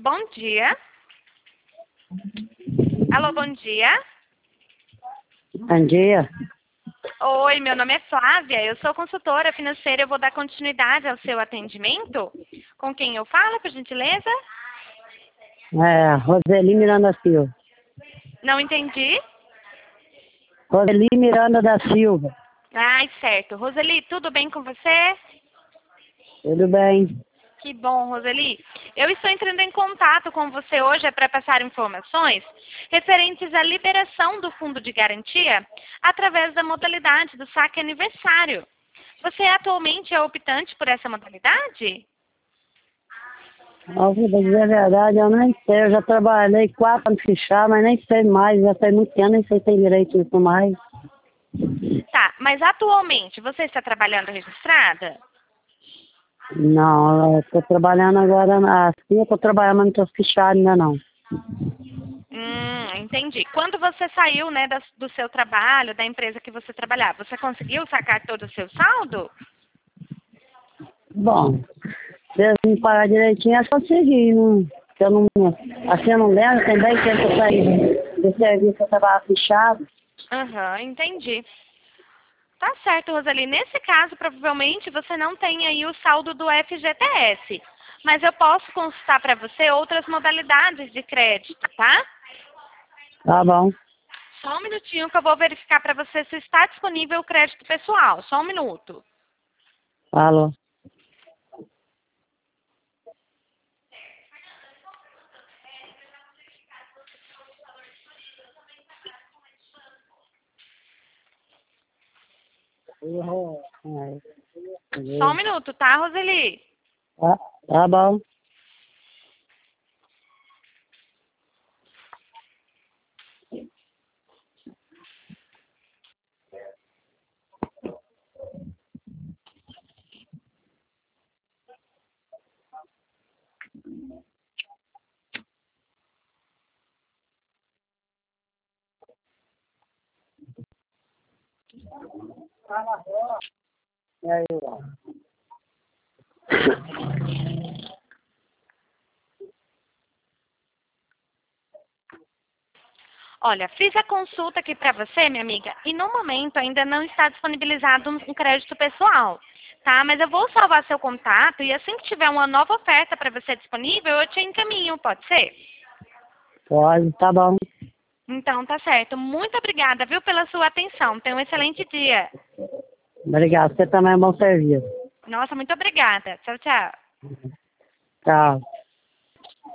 bom dia. Alô, bom dia. Bom dia. Oi, meu nome é Flávia, eu sou consultora financeira, eu vou dar continuidade ao seu atendimento. Com quem eu falo, por gentileza? Roseli Miranda Silva. Não entendi. Roseli Miranda da Silva. Ai, certo. Roseli, tudo bem com você? Tudo bem? Que bom, Roseli. Eu estou entrando em contato com você hoje para passar informações referentes à liberação do fundo de garantia através da modalidade do saque aniversário. Você atualmente é optante por essa modalidade? Pra dizer a verdade, eu nem sei. Eu já trabalhei 4 anos fechado, mas nem sei mais. Já tem muito tempo, nem sei se tem direito isso mais. Tá, mas atualmente você está trabalhando registrada? Não, eu tô trabalhando agora assim, eu tô trabalhando, mas não tô fechado ainda não. Entendi. Quando você saiu, né, do seu trabalho, da empresa que você trabalhava, você conseguiu sacar todo o seu saldo? Bom, se eu me pagar direitinho, acho que eu consegui, não. Porque eu não. Assim eu não lembro, tem bem tempo que eu saí do serviço que eu trabalhava fechado. Aham, entendi. Tá certo, Roseli. Nesse caso, provavelmente você não tem aí o saldo do FGTS. Mas eu posso consultar para você outras modalidades de crédito, tá? Tá bom. Só um minutinho que eu vou verificar para você se está disponível o crédito pessoal. Só um minuto. Alô. Só um minuto, tá, Roseli? Tá bom. E aí, Olha, fiz a consulta aqui para você, minha amiga, e no momento ainda não está disponibilizado um crédito pessoal, tá? Mas eu vou salvar seu contato e assim que tiver uma nova oferta para você disponível, eu te encaminho, pode ser? pode, tá bom. Então, tá certo. Muito obrigada, viu, pela sua atenção. Tenha um excelente dia. Obrigado, você também é um bom serviço. Nossa, muito obrigada. Tchau, tchau. Tchau.